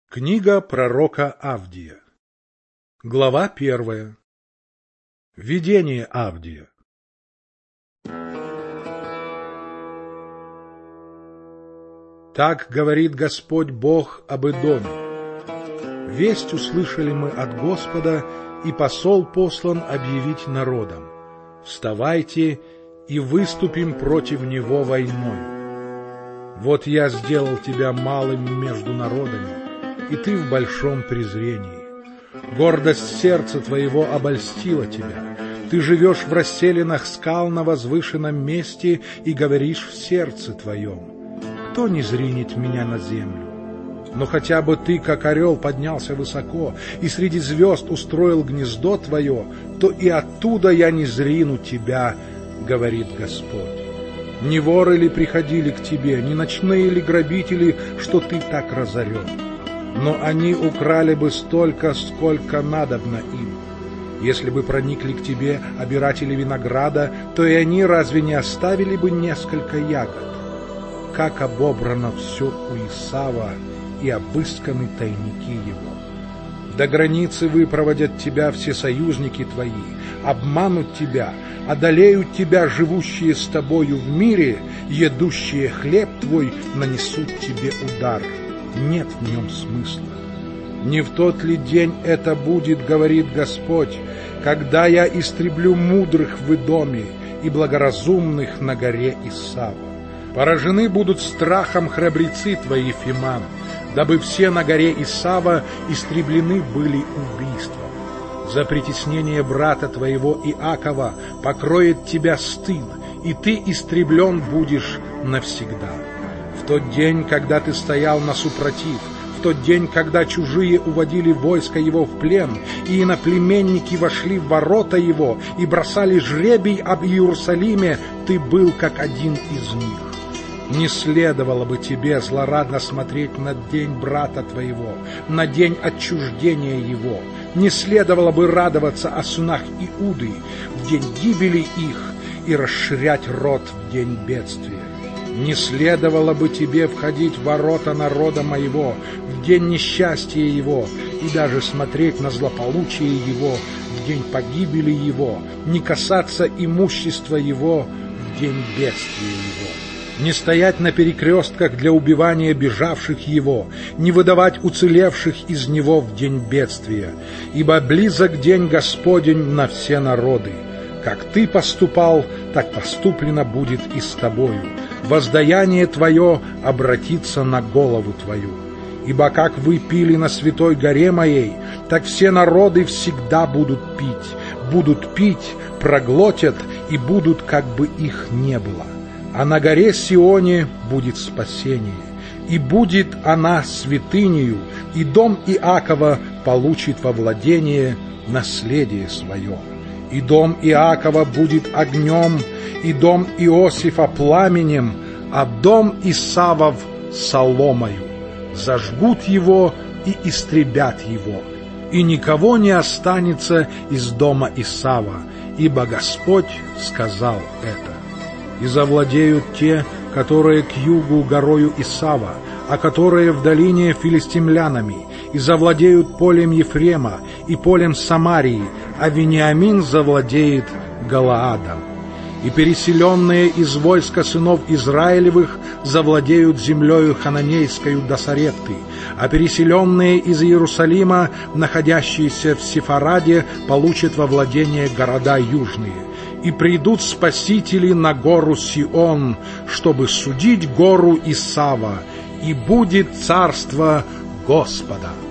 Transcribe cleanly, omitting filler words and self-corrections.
Книга пророка Авдия. Глава 1. Видение Авдия. Так говорит Господь Бог об Эдоме. Весть услышали мы от Господа, и посол послан объявить народам: вставайте и выступим против него войною. Вот я сделал тебя малым между народами, и ты в большом презрении. Гордость сердца твоего обольстила тебя. Ты живешь в расселинах скал на возвышенном месте и говоришь в сердце твоем: кто не зринет меня на землю? Но хотя бы ты, как орел, поднялся высоко и среди звезд устроил гнездо твое, то и оттуда я не зрину тебя, говорит Господь. Не воры ли приходили к тебе, не ночные ли грабители, что ты так разорен? Но они украли бы столько, сколько надобно им. Если бы проникли к тебе обиратели винограда, то и они разве не оставили бы несколько ягод? Как обобрано все у Исава и обысканы тайники его. До границы выпроводят тебя все союзники твои, обманут тебя, одолеют тебя живущие с тобою в мире, едущие хлеб твой нанесут тебе удар. Нет в нем смысла. Не в тот ли день это будет, говорит Господь, когда я истреблю мудрых в Эдоме и благоразумных на горе Исава? Поражены будут страхом храбрецы твои, Фиман, дабы все на горе Исава истреблены были убийством. За притеснение брата твоего Иакова покроет тебя стыд, и ты истреблен будешь навсегда. В тот день, когда ты стоял на супротив, в тот день, когда чужие уводили войско его в плен, и иноплеменники вошли в ворота его и бросали жребий об Иерусалиме, ты был как один из них. Не следовало бы тебе злорадно смотреть на день брата твоего, на день отчуждения его. Не следовало бы радоваться о сынах Иуды в день гибели их и расширять рот в день бедствия. Не следовало бы тебе входить в ворота народа моего в день несчастья его и даже смотреть на злополучие его в день погибели его, не касаться имущества его в день бедствия его. Не стоять на перекрестках для убивания бежавших его, не выдавать уцелевших из него в день бедствия, ибо близок день Господень на все народы. Как ты поступал, так поступлено будет и с тобою. Воздаяние твое обратится на голову твою. Ибо как вы пили на святой горе моей, так все народы всегда будут пить, проглотят и будут, как бы их не было. А на горе Сионе будет спасение, и будет она святынею, и дом Иакова получит во владение наследие свое. И дом Иакова будет огнем, и дом Иосифа пламенем, а дом Исавов соломою. Зажгут его и истребят его, и никого не останется из дома Исава, ибо Господь сказал это. И завладеют те, которые к югу горою Исава, а которые в долине филистимлянами, и завладеют полем Ефрема и полем Самарии, а Вениамин завладеет Галаадом. И переселенные из войска сынов Израилевых завладеют землею хананейскою до Сарепты, а переселенные из Иерусалима, находящиеся в Сефараде, получат во владение города южные. И придут спасители на гору Сион, чтобы судить гору Исава, и будет царство Господа.